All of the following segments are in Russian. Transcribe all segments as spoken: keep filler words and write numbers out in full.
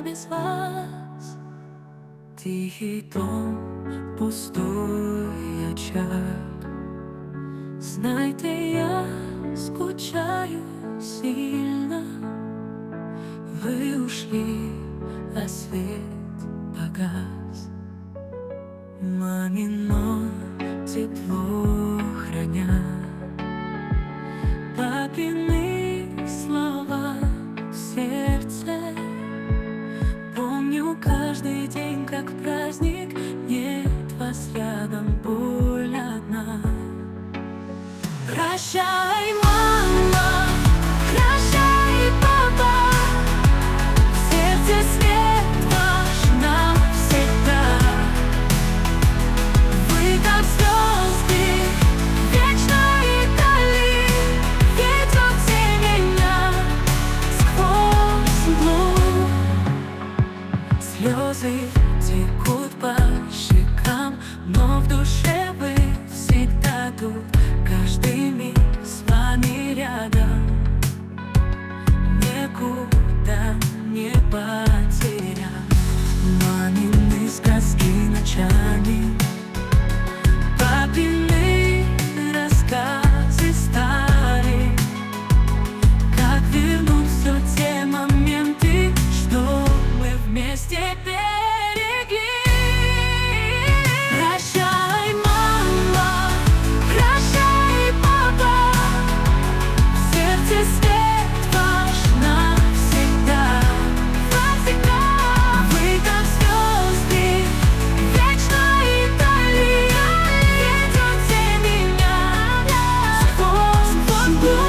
я без вас. Тихий дом, пустой очаг. Знайте, я скучаю сильно. Вы ушли, а свет погас. Мамино тепло храня, папины слова в сердце. Помню каждый день, как праздник. Нет вас рядом, боль одна. Прощай, мама, прощай, папа. В сердце свет ваш навсегда. Вы как звезды вечной дали, ведете меня сквозь мглу. Слезы текут по щекам, но в душе вы всегда тут. Каждый миг с вами рядом, никуда не потерян. Мамины сказки ночами, папины рассказы старые. Как вернуть все те моменты, что мы вместе берегли. Прощай, мама, прощай, папа. В сердце свет ваш навсегда, навсегда. Вы как звезды вечной дали, ведете меня сквозь мглу.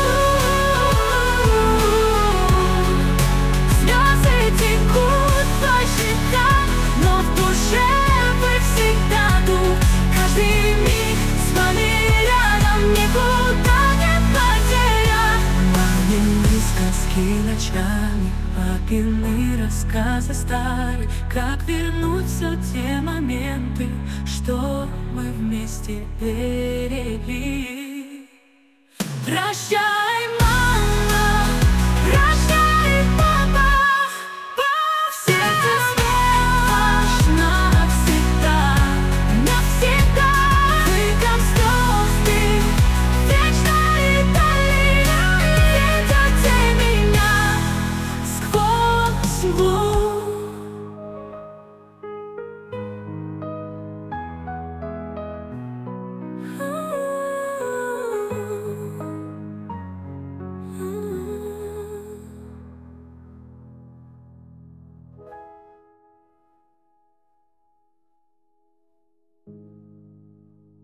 Слезы текут по щекам, но в душе вы всегда тут. Каждый миг с вами рядом, никуда не потерян. Мамины сказки ночами, папины рассказы старые. Как вернуть все те моменты, что мы вместе берегли. Прощай, мама, прощай, папа. В сердце свет ваш навсегда, навсегда. Вы как звезды вечной дали, ведете меня сквозь мглу.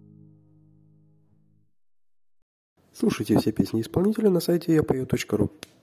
Слушайте все песни исполнителя на сайте я пою точка ру.